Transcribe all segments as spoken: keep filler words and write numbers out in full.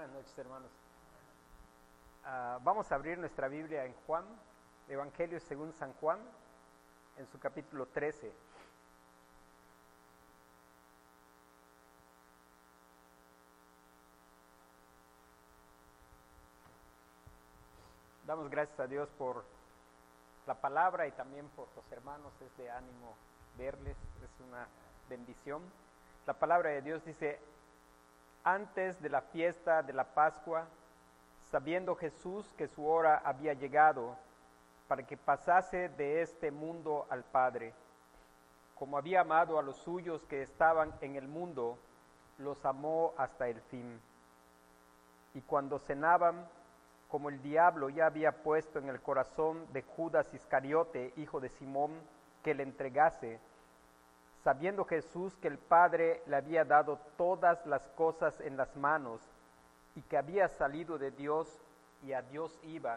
Buenas noches, hermanos. Uh, vamos a abrir nuestra Biblia en Juan, Evangelio según San Juan, en su capítulo trece. Damos gracias a Dios por la palabra y también por los hermanos. Es de ánimo verles, es una bendición. La palabra de Dios dice: antes de la fiesta de la Pascua, sabiendo Jesús que su hora había llegado para que pasase de este mundo al Padre, como había amado a los suyos que estaban en el mundo, los amó hasta el fin. Y cuando cenaban, como el diablo ya había puesto en el corazón de Judas Iscariote, hijo de Simón, que le entregase, sabiendo Jesús que el Padre le había dado todas las cosas en las manos y que había salido de Dios y a Dios iba,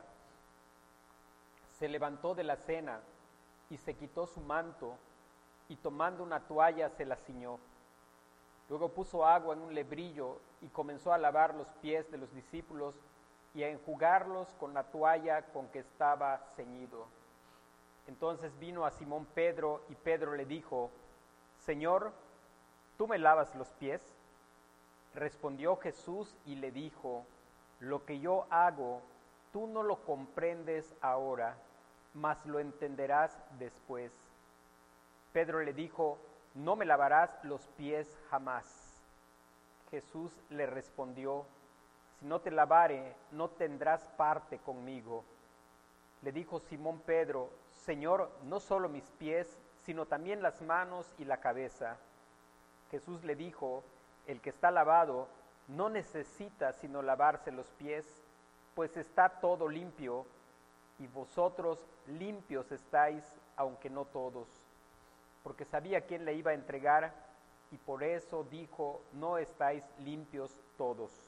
se levantó de la cena y se quitó su manto y tomando una toalla se la ciñó. Luego puso agua en un lebrillo y comenzó a lavar los pies de los discípulos y a enjugarlos con la toalla con que estaba ceñido. Entonces vino a Simón Pedro y Pedro le dijo: Señor, ¿tú me lavas los pies? Respondió Jesús y le dijo: lo que yo hago, tú no lo comprendes ahora, mas lo entenderás después. Pedro le dijo: no me lavarás los pies jamás. Jesús le respondió: si no te lavare, no tendrás parte conmigo. Le dijo Simón Pedro: Señor, no solo mis pies, sino también las manos y la cabeza. Jesús le dijo: el que está lavado no necesita sino lavarse los pies, pues está todo limpio, y vosotros limpios estáis, aunque no todos. Porque sabía quién le iba a entregar, y por eso dijo: no estáis limpios todos.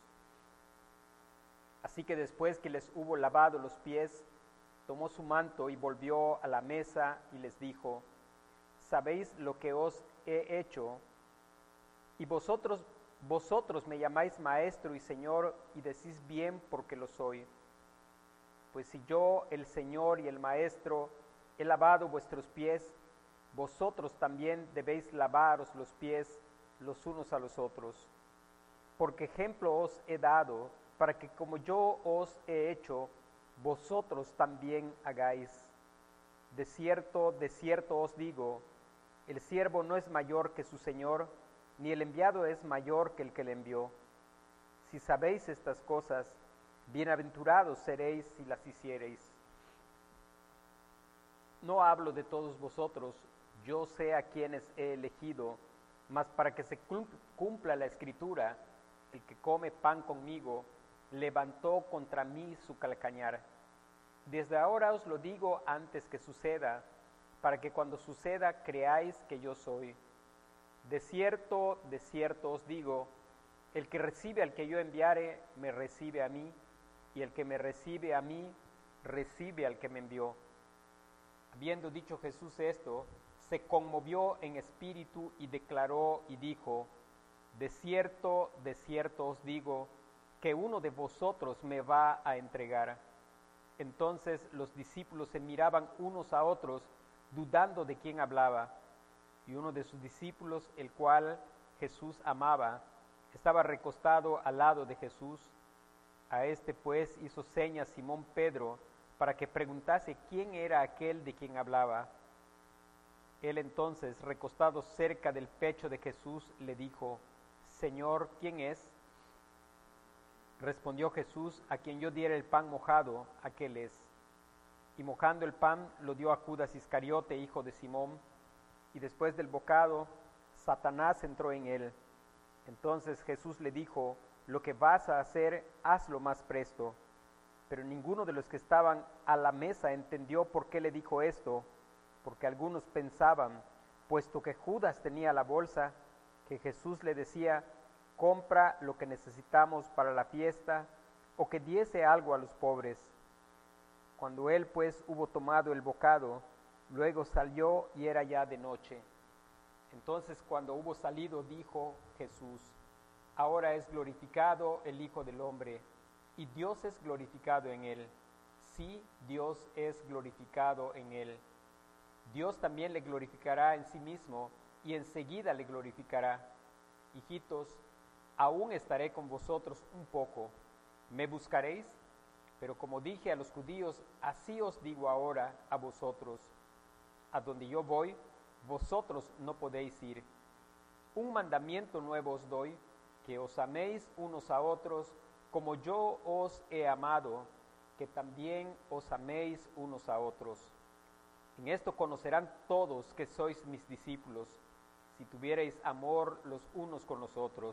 Así que después que les hubo lavado los pies, tomó su manto y volvió a la mesa y les dijo: ¿sabéis lo que os he hecho? Y vosotros, vosotros me llamáis maestro y señor, y decís bien porque lo soy. Pues si yo, el Señor y el maestro, he lavado vuestros pies, vosotros también debéis lavaros los pies los unos a los otros. Porque ejemplo os he dado, para que como yo os he hecho, vosotros también hagáis. De cierto, de cierto os digo, el siervo no es mayor que su señor, ni el enviado es mayor que el que le envió. Si sabéis estas cosas, bienaventurados seréis si las hiciereis. No hablo de todos vosotros, yo sé a quienes he elegido, mas para que se cumpla la escritura, el que come pan conmigo, levantó contra mí su calcañar. Desde ahora os lo digo antes que suceda, para que cuando suceda creáis que yo soy. De cierto, de cierto os digo, el que recibe al que yo enviare, me recibe a mí, y el que me recibe a mí, recibe al que me envió. Habiendo dicho Jesús esto, se conmovió en espíritu y declaró y dijo: de cierto, de cierto os digo, que uno de vosotros me va a entregar. Entonces los discípulos se miraban unos a otros, dudando de quién hablaba. Y uno de sus discípulos, el cual Jesús amaba, estaba recostado al lado de Jesús. A este pues hizo señas Simón Pedro para que preguntase quién era aquel de quien hablaba. Él entonces, recostado cerca del pecho de Jesús, le dijo: Señor, ¿quién es? Respondió Jesús: a quien yo diera el pan mojado, aquel es. Y mojando el pan, lo dio a Judas Iscariote, hijo de Simón. Y después del bocado, Satanás entró en él. Entonces Jesús le dijo: lo que vas a hacer, hazlo más presto. Pero ninguno de los que estaban a la mesa entendió por qué le dijo esto, porque algunos pensaban, puesto que Judas tenía la bolsa, que Jesús le decía: compra lo que necesitamos para la fiesta, o que diese algo a los pobres. Cuando él pues hubo tomado el bocado, luego salió y era ya de noche. Entonces cuando hubo salido, dijo Jesús: ahora es glorificado el Hijo del Hombre, y Dios es glorificado en él. Sí, Dios es glorificado en él. Dios también le glorificará en sí mismo, y enseguida le glorificará. Hijitos, aún estaré con vosotros un poco. ¿Me buscaréis? Pero como dije a los judíos, así os digo ahora a vosotros. A donde yo voy, vosotros no podéis ir. Un mandamiento nuevo os doy, que os améis unos a otros, como yo os he amado, que también os améis unos a otros. En esto conocerán todos que sois mis discípulos, si tuvierais amor los unos con los otros.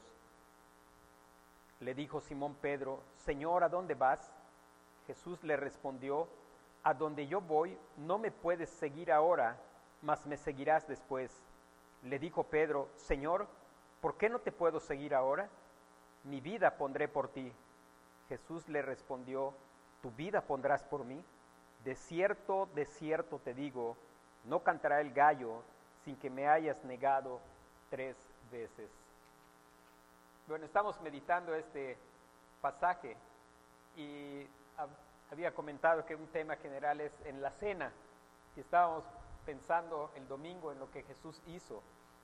Le dijo Simón Pedro, Señor, ¿a dónde vas? Jesús le respondió, a donde yo voy no me puedes seguir ahora, mas me seguirás después. Le dijo Pedro, Señor, ¿por qué no te puedo seguir ahora? Mi vida pondré por ti. Jesús le respondió, ¿tu vida pondrás por mí? De cierto, de cierto te digo, no cantará el gallo sin que me hayas negado tres veces. Bueno, estamos meditando este pasaje y había comentado que un tema general es en la cena, y estábamos pensando el domingo en lo que Jesús hizo.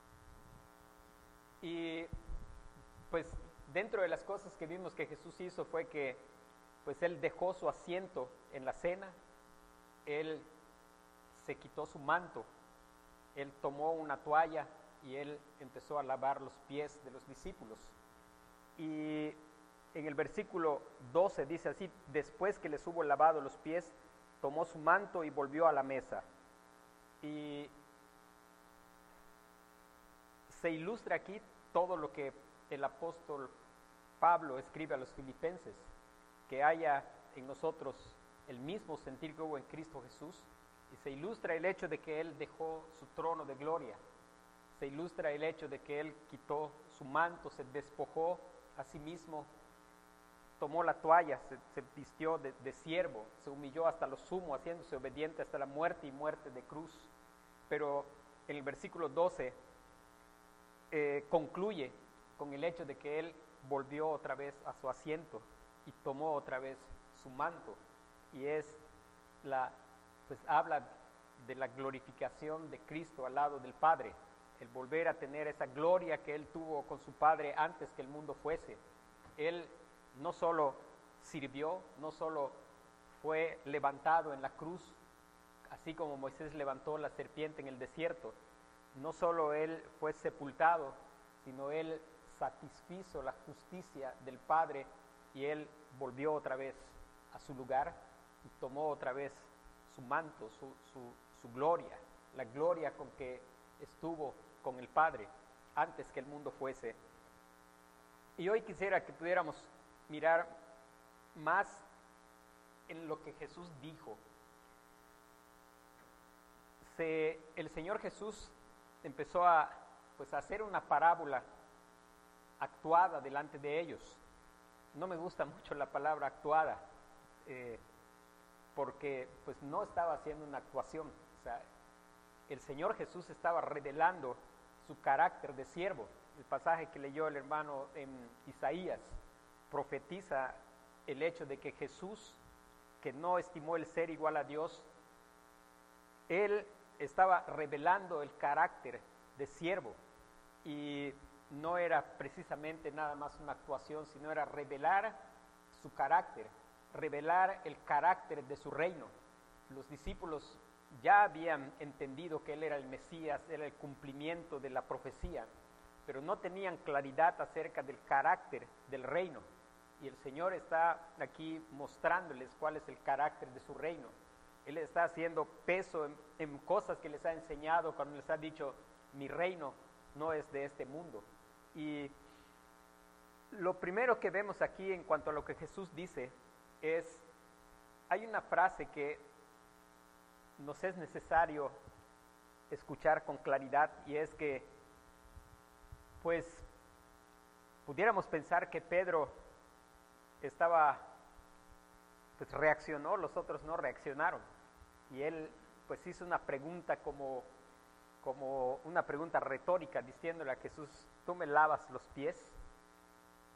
Y pues dentro de las cosas que vimos que Jesús hizo fue que pues él dejó su asiento en la cena, él se quitó su manto, él tomó una toalla y él empezó a lavar los pies de los discípulos. Y en el versículo doce dice así, después que les hubo lavado los pies, tomó su manto y volvió a la mesa. Y se ilustra aquí todo lo que el apóstol Pablo escribe a los filipenses, que haya en nosotros el mismo sentir que hubo en Cristo Jesús, y se ilustra el hecho de que Él dejó su trono de gloria, se ilustra el hecho de que Él quitó su manto, se despojó a sí mismo, tomó la toalla, se, se vistió de, de siervo, se humilló hasta lo sumo, haciéndose obediente hasta la muerte y muerte de cruz. Pero en el versículo doce eh, concluye con el hecho de que Él volvió otra vez a su asiento y tomó otra vez su manto, y es la, pues habla de la glorificación de Cristo al lado del Padre, el volver a tener esa gloria que Él tuvo con su Padre antes que el mundo fuese. Él no solo sirvió, no solo fue levantado en la cruz, así como Moisés levantó la serpiente en el desierto, no solo Él fue sepultado, sino Él satisfizo la justicia del Padre, y Él volvió otra vez a su lugar y tomó otra vez su manto, su, su, su gloria, la gloria con que estuvo con el Padre antes que el mundo fuese. Y hoy quisiera que pudiéramos mirar más en lo que Jesús dijo. Se, el Señor Jesús empezó a, pues, a hacer una parábola actuada delante de ellos. No me gusta mucho la palabra actuada, eh, porque pues no estaba haciendo una actuación. O sea, el Señor Jesús estaba revelando su carácter de siervo. El pasaje que leyó el hermano en Isaías profetiza el hecho de que Jesús, que no estimó el ser igual a Dios, Él estaba revelando el carácter de siervo, y no era precisamente nada más una actuación, sino era revelar su carácter, revelar el carácter de su reino. Los discípulos ya habían entendido que Él era el Mesías, era el cumplimiento de la profecía, pero no tenían claridad acerca del carácter del reino. Y el Señor está aquí mostrándoles cuál es el carácter de su reino. Él está haciendo peso en, en cosas que les ha enseñado cuando les ha dicho, mi reino no es de este mundo. Y lo primero que vemos aquí en cuanto a lo que Jesús dice es, hay una frase que nos es necesario escuchar con claridad, y es que, pues, pudiéramos pensar que Pedro estaba, pues reaccionó, los otros no reaccionaron, y él pues hizo una pregunta como, como una pregunta retórica, diciéndole a Jesús, ¿tú me lavas los pies?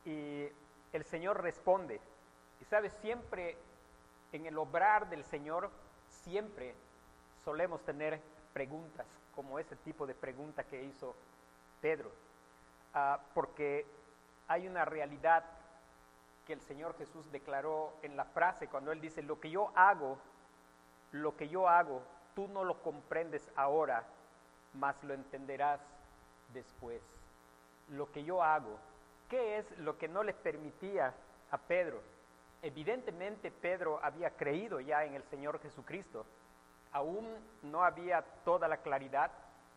y el Señor responde. Y sabes, siempre en el obrar del Señor, siempre solemos tener preguntas, como ese tipo de pregunta que hizo Pedro, uh, porque hay una realidad que el Señor Jesús declaró en la frase cuando Él dice, lo que yo hago, lo que yo hago, tú no lo comprendes ahora, mas lo entenderás después. Lo que yo hago, ¿qué es lo que no le permitía a Pedro? Evidentemente Pedro había creído ya en el Señor Jesucristo, aún no había toda la claridad,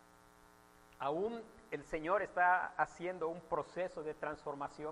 aún el Señor está haciendo un proceso de transformación,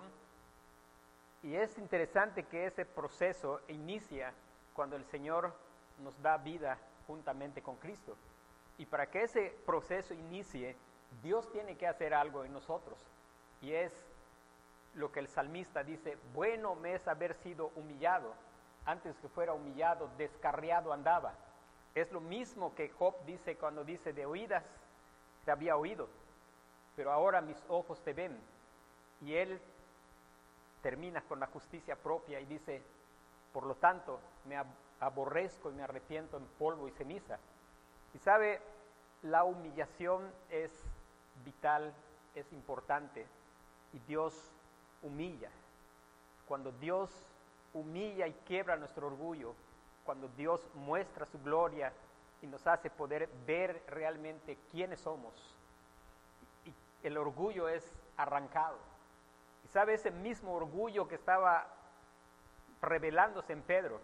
y es interesante que ese proceso inicia cuando el Señor nos da vida juntamente con Cristo. Y para que ese proceso inicie, Dios tiene que hacer algo en nosotros. Y es lo que el salmista dice, bueno me es haber sido humillado. Antes que fuera humillado, descarriado andaba. Es lo mismo que Job dice cuando dice, de oídas te había oído, pero ahora mis ojos te ven. Y él termina con la justicia propia y dice, por lo tanto, me aborrezco y me arrepiento en polvo y ceniza. Y sabe, la humillación es vital, es importante, y Dios humilla. Cuando Dios humilla y quiebra nuestro orgullo, cuando Dios muestra su gloria y nos hace poder ver realmente quiénes somos, y el orgullo es arrancado. Y sabe, ese mismo orgullo que estaba revelándose en Pedro,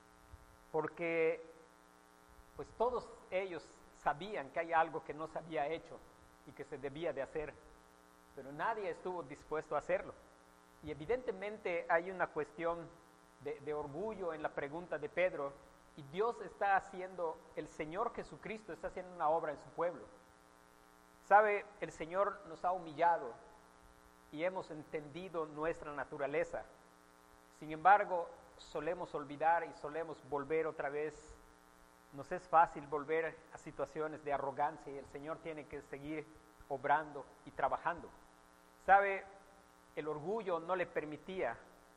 porque pues todos ellos sabían que hay algo que no se había hecho y que se debía de hacer, pero nadie estuvo dispuesto a hacerlo. Y evidentemente hay una cuestión de, de orgullo en la pregunta de Pedro, y Dios está haciendo, el Señor Jesucristo está haciendo una obra en su pueblo. Sabe, el Señor nos ha humillado y hemos entendido nuestra naturaleza. Sin embargo, solemos olvidar y solemos volver otra vez. Nos es fácil volver a situaciones de arrogancia, y el Señor tiene que seguir obrando y trabajando. Sabe, el orgullo no le permitía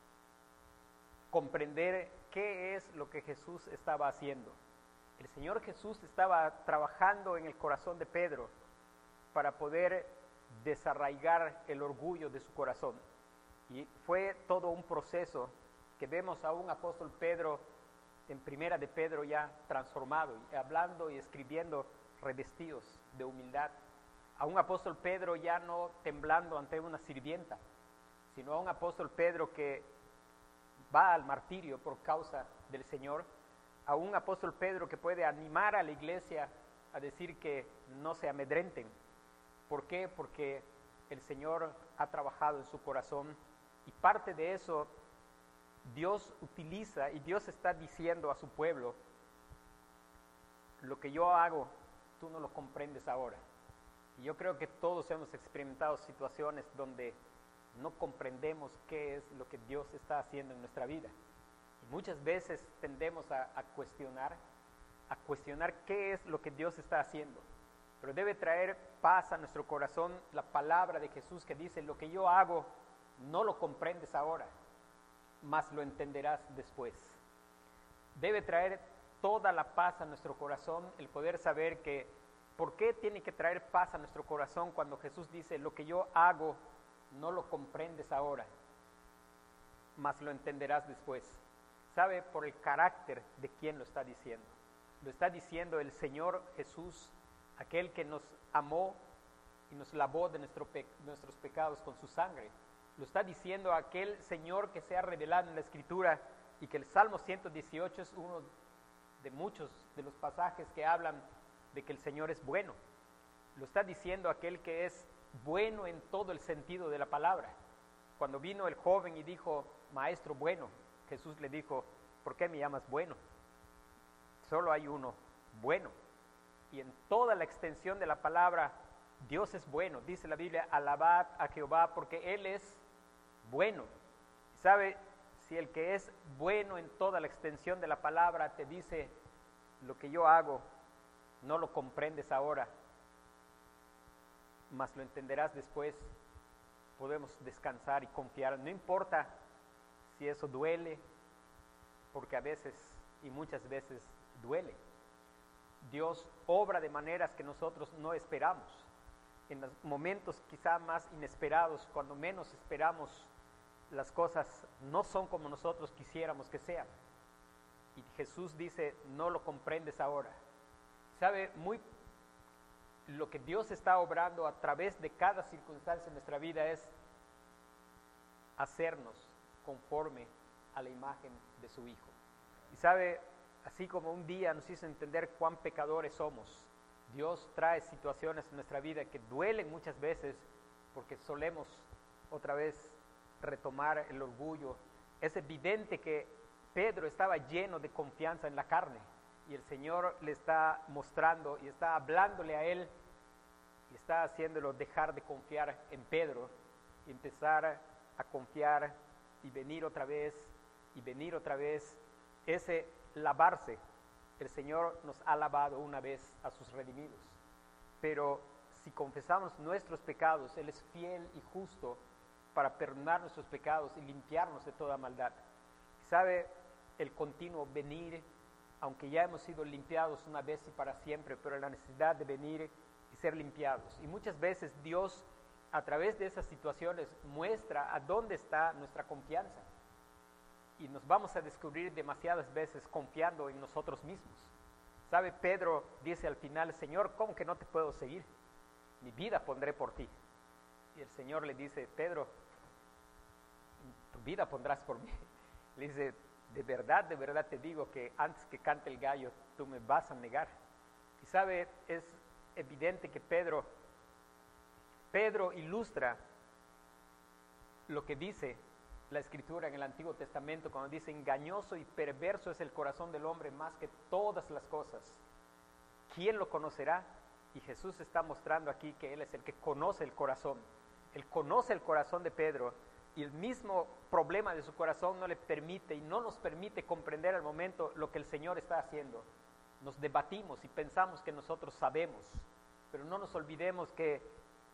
comprender qué es lo que Jesús estaba haciendo. El Señor Jesús estaba trabajando en el corazón de Pedro para poder desarraigar el orgullo de su corazón. Y fue todo un proceso que vemos a un apóstol Pedro en primera de Pedro ya transformado, y hablando y escribiendo revestidos de humildad. A un apóstol Pedro ya no temblando ante una sirvienta, sino a un apóstol Pedro que va al martirio por causa del Señor. A un apóstol Pedro que puede animar a la iglesia a decir que no se amedrenten. ¿Por qué? Porque el Señor ha trabajado en su corazón, y parte de eso Dios utiliza, y Dios está diciendo a su pueblo, lo que yo hago, tú no lo comprendes ahora. Y yo creo que todos hemos experimentado situaciones donde no comprendemos qué es lo que Dios está haciendo en nuestra vida. Y muchas veces tendemos a, a cuestionar, a cuestionar qué es lo que Dios está haciendo. Pero debe traer paz a nuestro corazón la palabra de Jesús que dice, lo que yo hago no lo comprendes ahora, mas lo entenderás después. Debe traer toda la paz a nuestro corazón el poder saber que, ¿por qué tiene que traer paz a nuestro corazón cuando Jesús dice, lo que yo hago no lo comprendes ahora, mas lo entenderás después? ¿Sabe? Por el carácter de quien lo está diciendo. Lo está diciendo el Señor Jesús, aquel que nos amó y nos lavó de nuestro pe- nuestros pecados con su sangre. Lo está diciendo aquel Señor que se ha revelado en la Escritura, y que el Salmo ciento dieciocho es uno de muchos de los pasajes que hablan de que el Señor es bueno. Lo está diciendo aquel que es bueno en todo el sentido de la palabra. Cuando vino el joven y dijo, maestro bueno, Jesús le dijo, ¿por qué me llamas bueno? Solo hay uno bueno. Y en toda la extensión de la palabra, Dios es bueno. Dice la Biblia, alabad a Jehová porque Él es bueno. ¿Sabe? Si el que es bueno en toda la extensión de la palabra te dice, lo que yo hago no lo comprendes ahora, mas lo entenderás después, podemos descansar y confiar. No importa si eso duele, porque a veces y muchas veces duele. Dios obra de maneras que nosotros no esperamos. En los momentos quizá más inesperados, cuando menos esperamos, las cosas no son como nosotros quisiéramos que sean. Y Jesús dice, no lo comprendes ahora. ¿Sabe? Muy lo que Dios está obrando a través de cada circunstancia en nuestra vida es hacernos conforme a la imagen de su Hijo. Y sabe, así como un día nos hizo entender cuán pecadores somos, Dios trae situaciones en nuestra vida que duelen muchas veces porque solemos otra vez retomar el orgullo. Es evidente que Pedro estaba lleno de confianza en la carne y el Señor le está mostrando y está hablándole a él y está haciéndolo dejar de confiar en Pedro y empezar a confiar y venir otra vez y venir otra vez. Ese lavarse, el Señor nos ha lavado una vez a sus redimidos, pero si confesamos nuestros pecados, Él es fiel y justo para perdonar nuestros pecados y limpiarnos de toda maldad. ¿Sabe? El continuo venir, aunque ya hemos sido limpiados una vez y para siempre, pero la necesidad de venir y ser limpiados. Y muchas veces Dios, a través de esas situaciones, muestra a dónde está nuestra confianza. Y nos vamos a descubrir demasiadas veces confiando en nosotros mismos. ¿Sabe? Pedro dice al final, Señor, ¿cómo que no te puedo seguir? Mi vida pondré por ti. Y el Señor le dice, Pedro, tu vida pondrás por mí. Le dice, de verdad, de verdad te digo que antes que cante el gallo, tú me vas a negar. Y sabe, es evidente que Pedro, Pedro ilustra lo que dice la Escritura en el Antiguo Testamento, cuando dice, engañoso y perverso es el corazón del hombre más que todas las cosas. ¿Quién lo conocerá? Y Jesús está mostrando aquí que Él es el que conoce el corazón. Él conoce el corazón de Pedro y el mismo problema de su corazón no le permite y no nos permite comprender al momento lo que el Señor está haciendo. Nos debatimos y pensamos que nosotros sabemos, pero no nos olvidemos que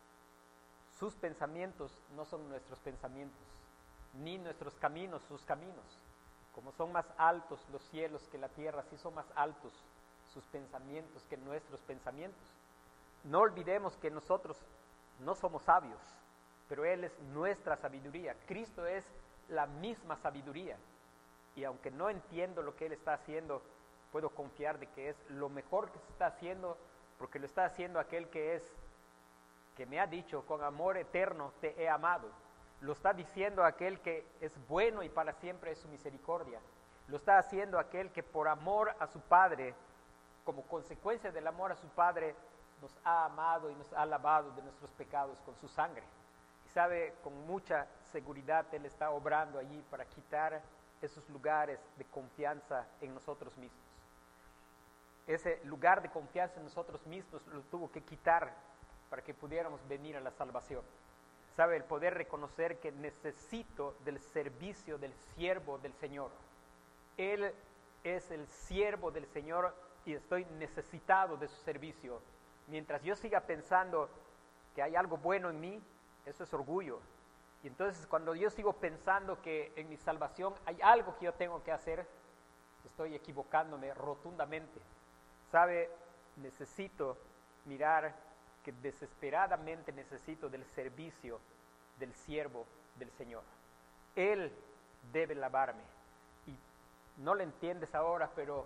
sus pensamientos no son nuestros pensamientos, ni nuestros caminos sus caminos. Como son más altos los cielos que la tierra, así son más altos sus pensamientos que nuestros pensamientos. No olvidemos que nosotros no somos sabios, pero Él es nuestra sabiduría. Cristo es la misma sabiduría. Y aunque no entiendo lo que Él está haciendo, puedo confiar de que es lo mejor que se está haciendo, porque lo está haciendo aquel que es, que me ha dicho, con amor eterno te he amado. Lo está diciendo aquel que es bueno y para siempre es su misericordia. Lo está haciendo aquel que por amor a su Padre, como consecuencia del amor a su Padre, nos ha amado y nos ha lavado de nuestros pecados con su sangre. Y sabe, con mucha seguridad Él está obrando allí para quitar esos lugares de confianza en nosotros mismos. Ese lugar de confianza en nosotros mismos lo tuvo que quitar para que pudiéramos venir a la salvación. Sabe, el poder reconocer que necesito del servicio del siervo del Señor. Él es el siervo del Señor y estoy necesitado de su servicio. Mientras yo siga pensando que hay algo bueno en mí, eso es orgullo. Y entonces cuando yo sigo pensando que en mi salvación hay algo que yo tengo que hacer, estoy equivocándome rotundamente. ¿Sabe? Necesito mirar que desesperadamente necesito del servicio del siervo del Señor. Él debe lavarme. Y no lo entiendes ahora, pero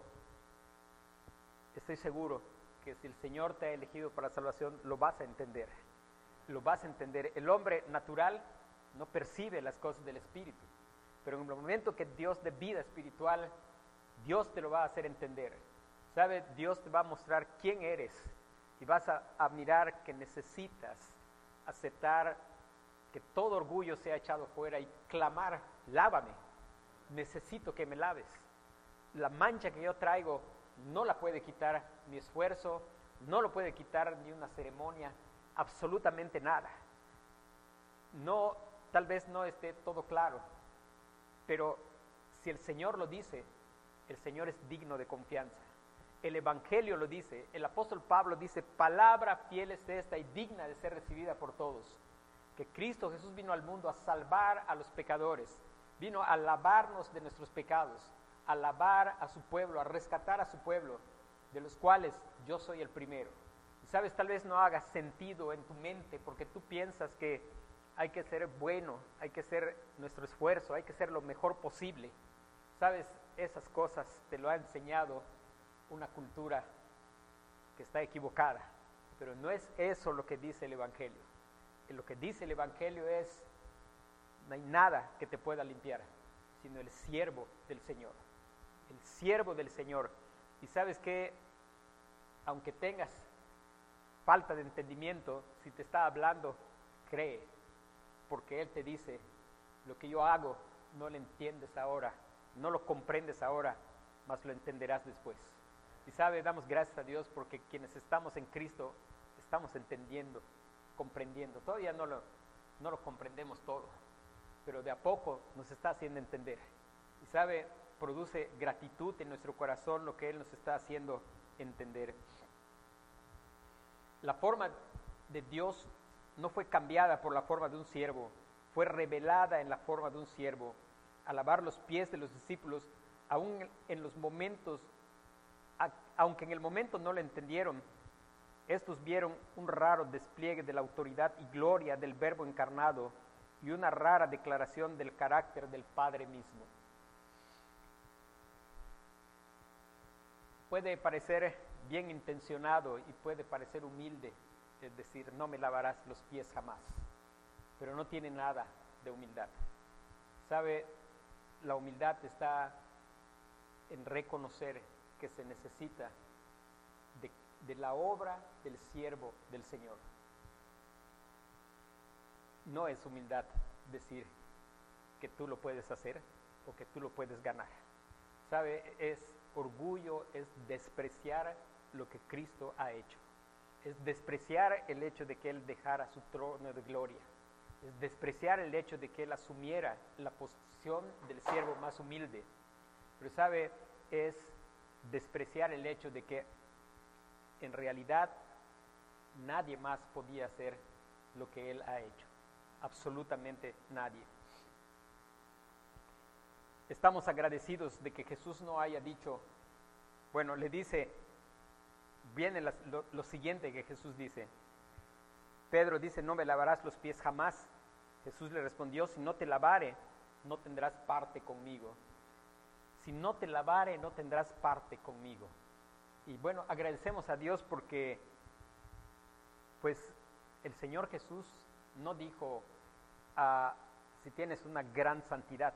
estoy seguro que si el Señor te ha elegido para la salvación, lo vas a entender. Lo vas a entender. El hombre natural no percibe las cosas del Espíritu, pero en el momento que Dios de vida espiritual, Dios te lo va a hacer entender. ¿Sabe? Dios te va a mostrar quién eres y vas a, a mirar que necesitas aceptar que todo orgullo sea echado fuera y clamar, lávame, necesito que me laves. La mancha que yo traigo no la puede quitar mi esfuerzo, no lo puede quitar ni una ceremonia, absolutamente nada. No, tal vez no esté todo claro, pero si el Señor lo dice, el Señor es digno de confianza. El Evangelio lo dice, el apóstol Pablo dice, palabra fiel es esta y digna de ser recibida por todos. que Cristo Jesús vino al mundo a salvar a los pecadores, vino a lavarnos de nuestros pecados, a lavar a su pueblo, a rescatar a su pueblo, de los cuales yo soy el primero. Y sabes, tal vez no haga sentido en tu mente porque tú piensas que hay que ser bueno, hay que hacer nuestro esfuerzo, hay que ser lo mejor posible. Sabes, esas cosas te lo ha enseñado una cultura que está equivocada, pero no es eso lo que dice el Evangelio. Y lo que dice el Evangelio es, no hay nada que te pueda limpiar, sino el siervo del Señor, el siervo del Señor. Y sabes que, aunque tengas falta de entendimiento, si te está hablando, cree, porque Él te dice, lo que yo hago no lo entiendes ahora, no lo comprendes ahora, mas lo entenderás después. Y sabe, damos gracias a Dios porque quienes estamos en Cristo, estamos entendiendo, comprendiendo. Todavía no lo, no lo comprendemos todo, pero de a poco nos está haciendo entender. Y sabe, produce gratitud en nuestro corazón lo que Él nos está haciendo entender. La forma de Dios no fue cambiada por la forma de un siervo, fue revelada en la forma de un siervo, a lavar los pies de los discípulos, aún en los momentos, aunque en el momento no lo entendieron, estos vieron un raro despliegue de la autoridad y gloria del Verbo encarnado y una rara declaración del carácter del Padre mismo. Puede parecer bien intencionado y puede parecer humilde, es decir, no me lavarás los pies jamás, pero no tiene nada de humildad. ¿Sabe? La humildad está en reconocer que se necesita de, de la obra del siervo del Señor. No es humildad decir que tú lo puedes hacer o que tú lo puedes ganar. ¿Sabe? Es orgullo, es despreciar lo que Cristo ha hecho. Es despreciar el hecho de que Él dejara su trono de gloria. Es despreciar el hecho de que Él asumiera la posición del siervo más humilde. Pero sabe, es despreciar el hecho de que en realidad nadie más podía hacer lo que Él ha hecho. Absolutamente nadie. Estamos agradecidos de que Jesús no haya dicho, bueno, le dice, viene las, lo, lo siguiente que Jesús dice. Pedro dice, no me lavarás los pies jamás. Jesús le respondió, si no te lavare, no tendrás parte conmigo. Si no te lavare, no tendrás parte conmigo. Y bueno, agradecemos a Dios porque, pues, el Señor Jesús no dijo, ah, si tienes una gran santidad.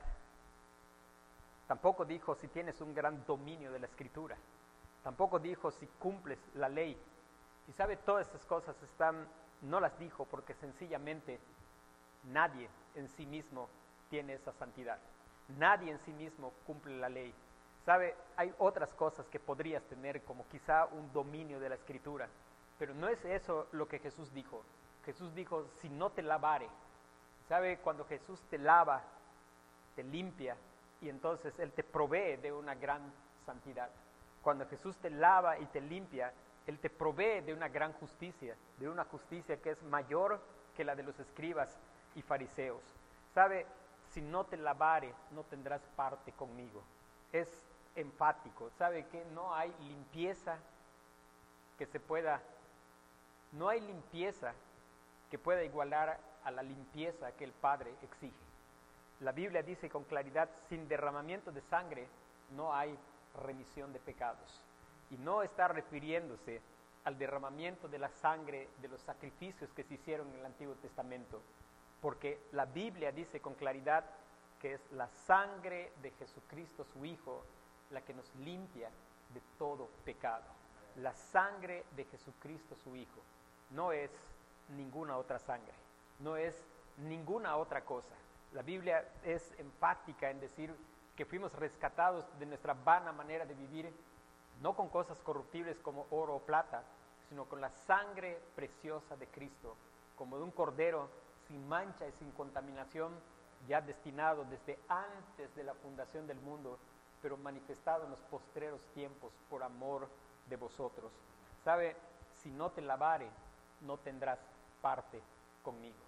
Tampoco dijo, si tienes un gran dominio de la Escritura. Tampoco dijo, si cumples la ley. Y sabe, todas estas cosas están, no las dijo porque sencillamente nadie en sí mismo tiene esa santidad. Nadie en sí mismo cumple la ley. Sabe, hay otras cosas que podrías tener, como quizá un dominio de la Escritura, pero no es eso lo que Jesús dijo. Jesús dijo, si no te lavare. Sabe, cuando Jesús te lava, te limpia, y entonces Él te provee de una gran santidad. Cuando Jesús te lava y te limpia, Él te provee de una gran justicia, de una justicia que es mayor que la de los escribas y fariseos. ¿Sabe? Si no te lavare, no tendrás parte conmigo. Es enfático. ¿Sabe que no hay limpieza que se pueda, no hay limpieza que pueda igualar a la limpieza que el Padre exige? La Biblia dice con claridad, sin derramamiento de sangre no hay remisión de pecados. Y no está refiriéndose al derramamiento de la sangre de los sacrificios que se hicieron en el Antiguo Testamento, porque la Biblia dice con claridad que es la sangre de Jesucristo, su Hijo, la que nos limpia de todo pecado. La sangre de Jesucristo, su Hijo, no es ninguna otra sangre, no es ninguna otra cosa. La Biblia es enfática en decir que fuimos rescatados de nuestra vana manera de vivir, no con cosas corruptibles como oro o plata, sino con la sangre preciosa de Cristo, como de un cordero sin mancha y sin contaminación, ya destinado desde antes de la fundación del mundo, pero manifestado en los postreros tiempos por amor de vosotros. ¿Sabe? Si no te lavare, no tendrás parte conmigo.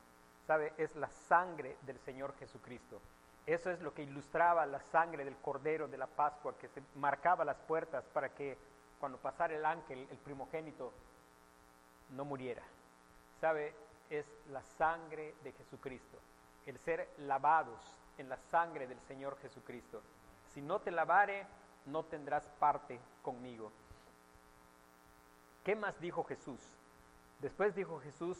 ¿sabe? Es la sangre del Señor Jesucristo. Eso es lo que ilustraba la sangre del Cordero de la Pascua, que se marcaba las puertas para que cuando pasara el ángel, el primogénito, no muriera. ¿Sabe? Es la sangre de Jesucristo, el ser lavados en la sangre del Señor Jesucristo. Si no te lavare, no tendrás parte conmigo. ¿Qué más dijo Jesús? Después dijo Jesús,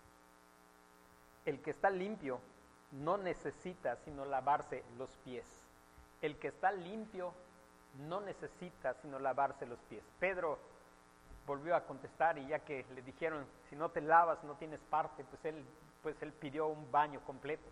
el que está limpio no necesita sino lavarse los pies. El que está limpio no necesita sino lavarse los pies. Pedro volvió a contestar y ya que le dijeron, si no te lavas no tienes parte, pues él, pues él pidió un baño completo.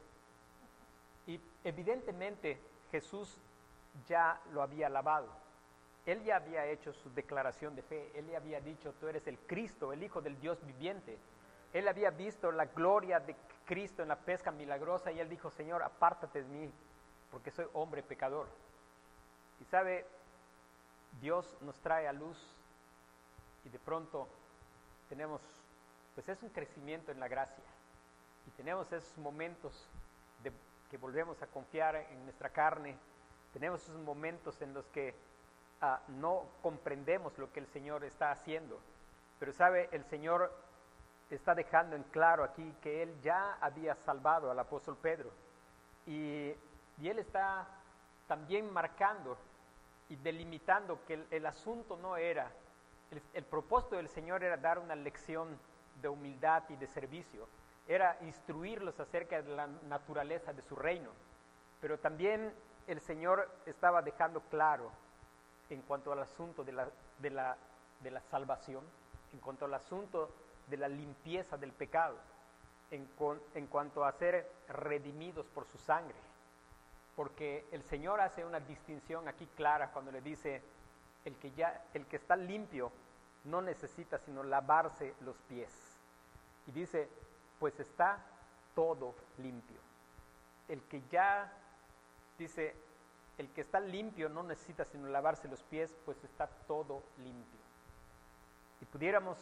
Y evidentemente Jesús ya lo había lavado. Él ya había hecho su declaración de fe. Él ya había dicho, tú eres el Cristo, el Hijo del Dios viviente. Él había visto la gloria de Cristo en la pesca milagrosa y él dijo, Señor, apártate de mí, porque soy hombre pecador. Y sabe, Dios nos trae a luz y de pronto tenemos, pues es un crecimiento en la gracia. Y tenemos esos momentos de, que volvemos a confiar en nuestra carne. Tenemos esos momentos en los que uh, no comprendemos lo que el Señor está haciendo. Pero sabe, el Señor está dejando en claro aquí que Él ya había salvado al apóstol Pedro. Y, y Él está también marcando y delimitando que el, el asunto no era, el, el propósito del Señor era dar una lección de humildad y de servicio. Era instruirlos acerca de la naturaleza de su reino. Pero también el Señor estaba dejando claro en cuanto al asunto de la, de la, de la salvación, en cuanto al asunto de la limpieza del pecado, en, con, en cuanto a ser redimidos por su sangre. Porque el Señor hace una distinción aquí clara cuando le dice, el que, ya, el que está limpio no necesita sino lavarse los pies. Y dice, pues está todo limpio. El que ya, dice, el que está limpio no necesita sino lavarse los pies, pues está todo limpio. Y pudiéramos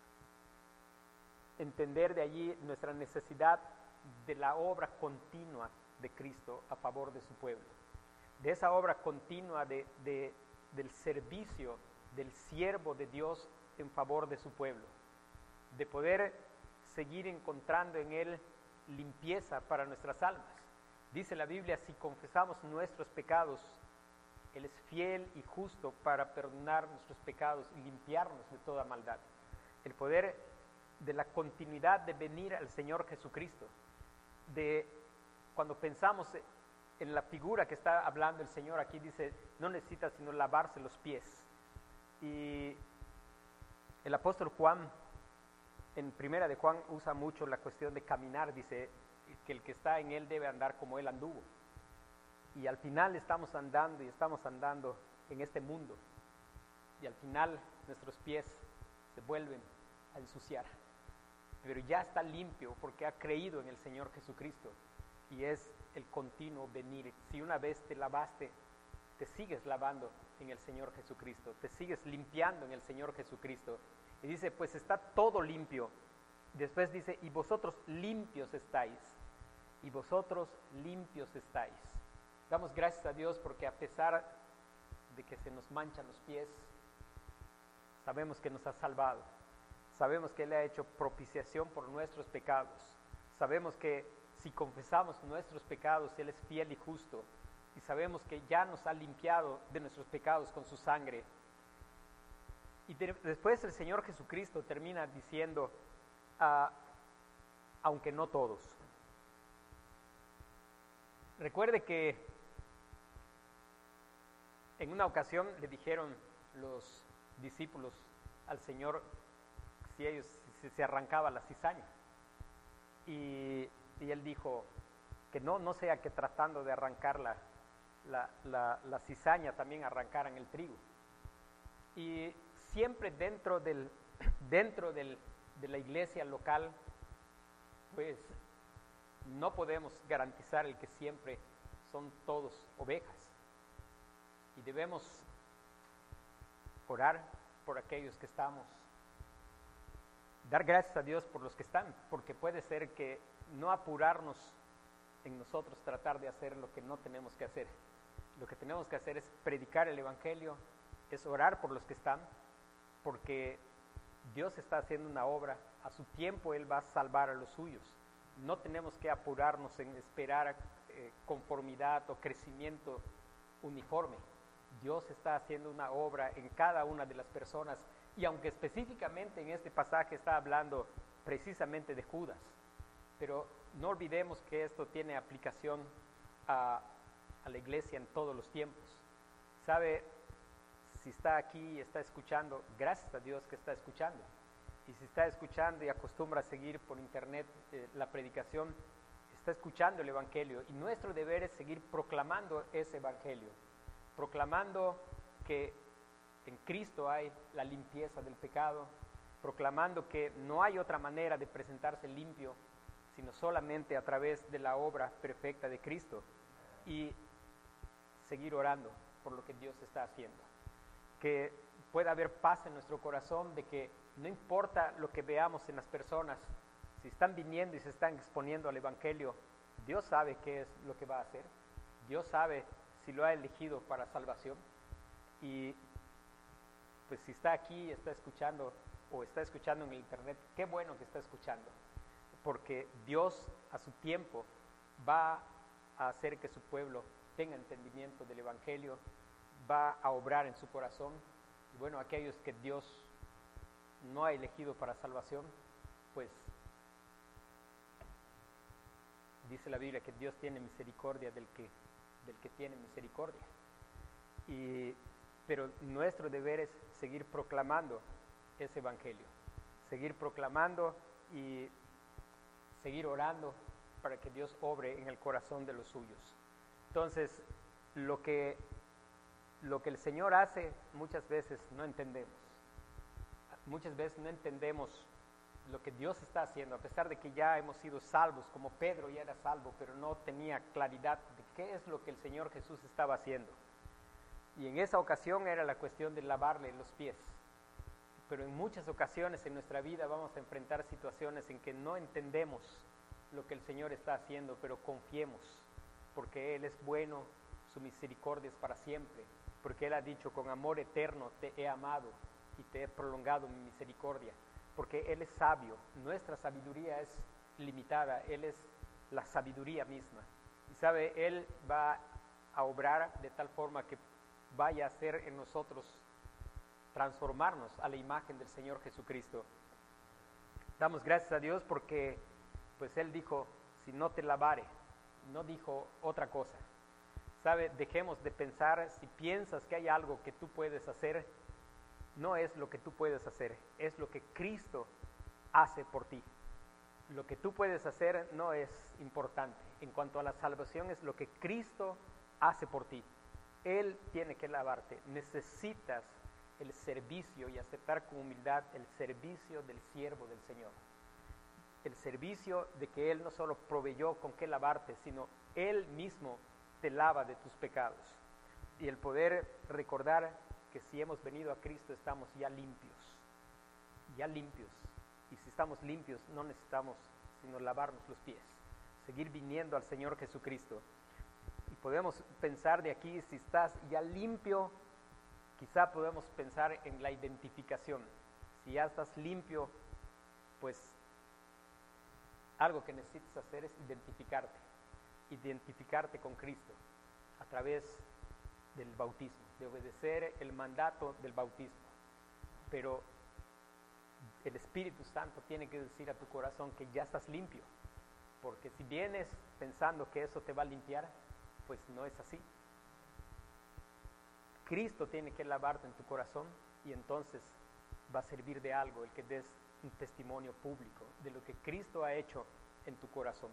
entender de allí nuestra necesidad de la obra continua de Cristo a favor de su pueblo, de esa obra continua de, de, del servicio del siervo de Dios en favor de su pueblo, de poder seguir encontrando en Él limpieza para nuestras almas. Dice la Biblia, si confesamos nuestros pecados, Él es fiel y justo para perdonar nuestros pecados y limpiarnos de toda maldad. El poder de la continuidad de venir al Señor Jesucristo, de cuando pensamos en la figura que está hablando el Señor aquí, dice, no necesita sino lavarse los pies. Y el apóstol Juan, en primera de Juan, usa mucho la cuestión de caminar, dice que el que está en él debe andar como él anduvo. Y al final estamos andando y estamos andando en este mundo. Y al final nuestros pies se vuelven a ensuciar. Pero ya está limpio porque ha creído en el Señor Jesucristo. Y es el continuo venir. Si una vez te lavaste, te sigues lavando en el Señor Jesucristo. Te sigues limpiando en el Señor Jesucristo. Y dice, pues está todo limpio. Después dice, y vosotros limpios estáis. Y vosotros limpios estáis. Damos gracias a Dios porque a pesar de que se nos manchan los pies, sabemos que nos ha salvado. Sabemos que Él ha hecho propiciación por nuestros pecados. Sabemos que si confesamos nuestros pecados, Él es fiel y justo. Y sabemos que ya nos ha limpiado de nuestros pecados con su sangre. Y de, después el Señor Jesucristo termina diciendo, uh, aunque no todos. Recuerde que en una ocasión le dijeron los discípulos al Señor si ellos si se arrancaba la cizaña. Y, y Él dijo que no, no sea que tratando de arrancar la, la, la, la cizaña también arrancaran el trigo. Y siempre dentro, del, dentro del, de la iglesia local, pues no podemos garantizar el que siempre son todos ovejas. Y debemos orar por aquellos que estamos, dar gracias a Dios por los que están, porque puede ser que no apurarnos en nosotros tratar de hacer lo que no tenemos que hacer. Lo que tenemos que hacer es predicar el Evangelio, es orar por los que están, porque Dios está haciendo una obra, a su tiempo Él va a salvar a los suyos. No tenemos que apurarnos en esperar eh, conformidad o crecimiento uniforme. Dios está haciendo una obra en cada una de las personas, y aunque específicamente en este pasaje está hablando precisamente de Judas, pero no olvidemos que esto tiene aplicación a, a la iglesia en todos los tiempos. ¿Sabe? Si está aquí y está escuchando, gracias a Dios que está escuchando. Y si está escuchando y acostumbra a seguir por internet eh, la predicación, está escuchando el Evangelio. Y nuestro deber es seguir proclamando ese Evangelio, proclamando que en Cristo hay la limpieza del pecado, proclamando que no hay otra manera de presentarse limpio, sino solamente a través de la obra perfecta de Cristo, y seguir orando por lo que Dios está haciendo. Que pueda haber paz en nuestro corazón de que no importa lo que veamos en las personas, si están viniendo y se están exponiendo al Evangelio, Dios sabe qué es lo que va a hacer, Dios sabe si lo ha elegido para salvación, y pues si está aquí, está escuchando o está escuchando en el internet, qué bueno que está escuchando, porque Dios a su tiempo va a hacer que su pueblo tenga entendimiento del Evangelio, va a obrar en su corazón. Y bueno, aquellos que Dios no ha elegido para salvación, pues dice la Biblia que Dios tiene misericordia del que, del que tiene misericordia. Y, pero nuestro deber es seguir proclamando ese Evangelio, seguir proclamando y seguir orando para que Dios obre en el corazón de los suyos. Entonces, lo que, lo que el Señor hace muchas veces no entendemos. Muchas veces no entendemos lo que Dios está haciendo, a pesar de que ya hemos sido salvos, como Pedro ya era salvo, pero no tenía claridad de qué es lo que el Señor Jesús estaba haciendo. Y en esa ocasión era la cuestión de lavarle los pies. Pero en muchas ocasiones en nuestra vida vamos a enfrentar situaciones en que no entendemos lo que el Señor está haciendo, pero confiemos, porque Él es bueno, su misericordia es para siempre, porque Él ha dicho, con amor eterno te he amado y te he prolongado mi misericordia, porque Él es sabio, nuestra sabiduría es limitada, Él es la sabiduría misma. Y sabe, Él va a obrar de tal forma que vaya a hacer en nosotros transformarnos a la imagen del Señor Jesucristo. Damos gracias a Dios porque pues Él dijo, si no te lavare, no dijo otra cosa. ¿Sabe? Dejemos de pensar, si piensas que hay algo que tú puedes hacer, no es lo que tú puedes hacer, es lo que Cristo hace por ti. Lo que tú puedes hacer no es importante. En cuanto a la salvación, es lo que Cristo hace por ti. Él tiene que lavarte. Necesitas el servicio y aceptar con humildad el servicio del siervo del Señor. El servicio de que Él no solo proveyó con qué lavarte, sino Él mismo te lava de tus pecados. Y el poder recordar que si hemos venido a Cristo estamos ya limpios, ya limpios. Y si estamos limpios no necesitamos sino lavarnos los pies, seguir viniendo al Señor Jesucristo. Y podemos pensar de aquí, si estás ya limpio, quizá podemos pensar en la identificación. Si ya estás limpio, pues algo que necesitas hacer es identificarte, identificarte con Cristo a través del bautismo, de obedecer el mandato del bautismo. Pero el Espíritu Santo tiene que decir a tu corazón que ya estás limpio, porque si vienes pensando que eso te va a limpiar, pues no es así. Cristo tiene que lavarte en tu corazón y entonces va a servir de algo el que des un testimonio público de lo que Cristo ha hecho en tu corazón.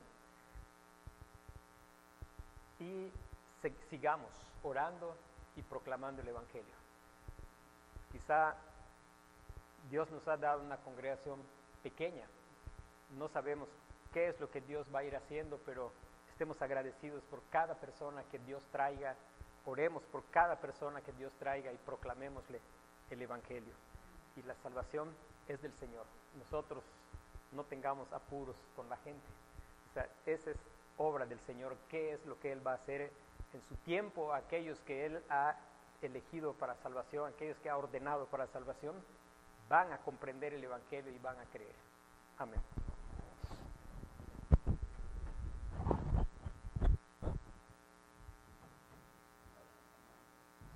Y se, sigamos orando y proclamando el Evangelio. Quizá Dios nos ha dado una congregación pequeña, no sabemos qué es lo que Dios va a ir haciendo, pero estemos agradecidos por cada persona que Dios traiga, oremos por cada persona que Dios traiga y proclamémosle el Evangelio. Y la salvación es del Señor. Nosotros no tengamos apuros con la gente. sea, esa es obra del Señor. ¿Qué es lo que Él va a hacer en su tiempo? Aquellos que Él ha elegido para salvación, aquellos que ha ordenado para salvación, van a comprender el Evangelio y van a creer. Amén.